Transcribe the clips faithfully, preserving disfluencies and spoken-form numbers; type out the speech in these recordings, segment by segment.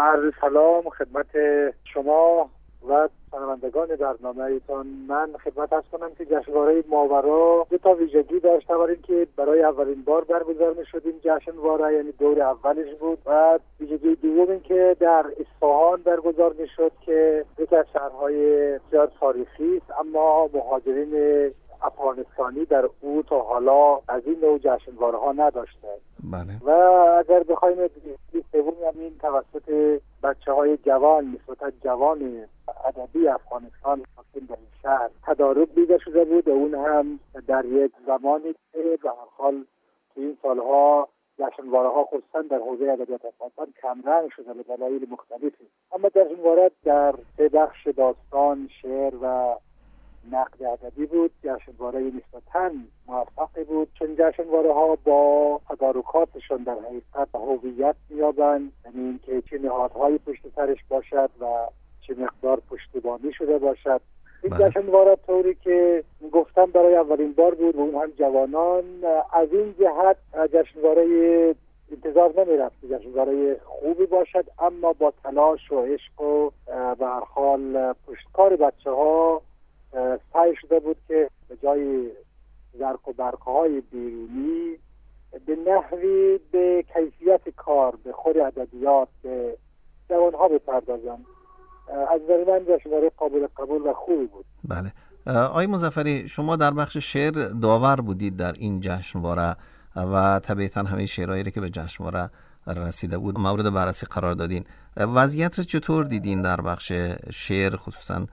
عرض سلام خدمت شما و شنوندگان برنامه ایتان. من خدمت عرض کنم که جشنواره ماورا دو تا ویژگی داشت. برای اینکه برای اولین بار برگزار می‌شد این جشنواره، یعنی دور اولش بود، و ویژگی دوم این که در اصفهان برگزار می‌شد که یکی از شهرهای بسیار تاریخی است، اما مهاجرین افغانستانی در او تا حالا از این نوع جشنواره‌ها نداشته. بله. و اگر بخوایم سوم همین توسط بچه‌های جوان، نسبتاً جوان ادبی افغانستان ساکن در این شهر تدارک دیده شده بود، و اون هم در یک زمانی که به هر حال تو این سالها جشنواره‌ها خصوصاً در حوزه ادبیات افغانستان کمرنگ شده به دلایل مختلفی. اما جشنواره در سه بخش داستان، شعر و نقد ادبی بود. جشنواره نسبتاً موفقی بود، چون جشنواره‌ها با تدارکاتشون در حقیقت هویت می‌یابند، یعنی اینکه چه نهادهایی پشت سرش باشد و چه مقدار پشتیبانی شده باشد. این جشنواره طوری که گفتم برای اولین بار بود و اون هم جوانان، از این جهت جشنواره انتظار نمی‌رفت که جشنواره خوبی باشد، اما با تلاش و عشق و به هر حال پشتکار بچه‌ها سعی شده بود که به جای زرق و برق‌های بیرونی به نحوی به کیفیت کار، به خود ادبیات، به جوان‌ها بپردازند. از نظر من جشنواره قابل قبول و خوبی بود. بله. آقای مظفری، شما در بخش شعر داور بودید در این جشنواره و طبیعتاً همه شعرهایی که به جشنواره رسیده بود مورد بررسی قرار دادین. وضعیت رو چطور دیدین در بخش شعر؟ خصوصاً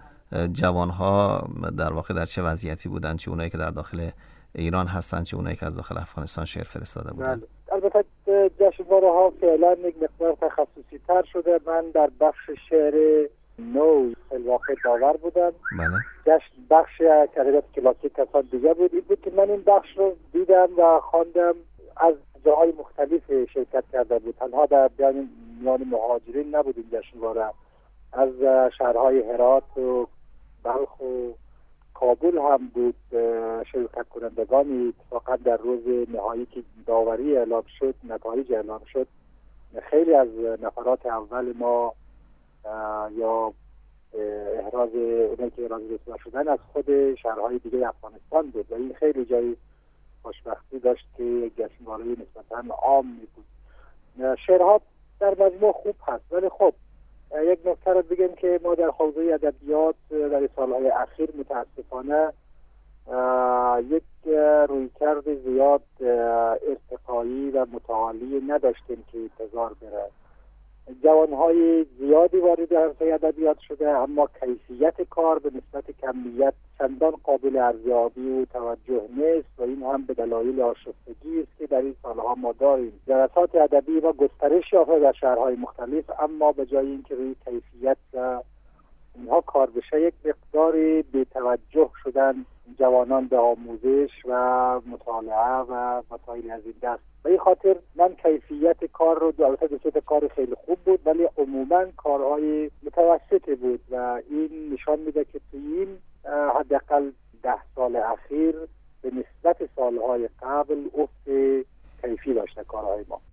جوانها در واقع در چه وضعیتی بودن، چه اونایی که در داخل ایران هستن، چه اونایی که از داخل افغانستان شعر فرستاده بودن؟ بله. البته جشنواره ها فعلا یک مقدار تخصصی تر شده. من در بخش شعر نو الواقع داور بودم. بله. جشن بخش ادبیات کلاسیک کسان دیگه بود. این بود که من این بخش رو دیدم و خواندم. از جاهای مختلف شرکت کرده بود، تنها در میان مهاجرین نبود این جشنواره. از شهرهای هرات و بلخ و کابل هم بود شرکت کنندگانی. اتفاقا در روز نهایی که داوری اعلام شد، نتایج اعلام شد، خیلی از نفرات اول ما یا احراز اونایی که احراز رسما شدن از خود شهرهای دیگه افغانستان بود و این خیلی جای خوشبختی داشت که یک جشنواره نسبتاً عام می بود. شعرها در مجموع خوب هست، ولی خب یک نکته رو بگم که ما در حوزه ادبیات در سالهای اخیر متاسفانه یک رویکرد زیاد ارتقایی و متعالی نداشتیم که انتظار بره. جوانهای زیادی وارد حوزه ادبیات شده، اما کیفیت کار به نسبت کمیت چندان قابل ارزیابی و توجه نیست و این هم به دلایل آشفتگی است که در این سالها ما داریم. جلسات ادبی و گسترش یافته در شهرهای مختلف، اما به جای اینکه روی کیفیت و اینها کار بشه یک مقداری بی‌توجه شدن جوانان به آموزش و مطالعه و مسائل از این دست. به این خاطر من کیفیت کار رو البته دوست کار خیلی خوب بود، ولی عموما کارهای متوسطی بود و این نشان میده که توی این حداقل ده سال اخیر به نسبت سالهای قبل افت کیفی داشته کارهای ما.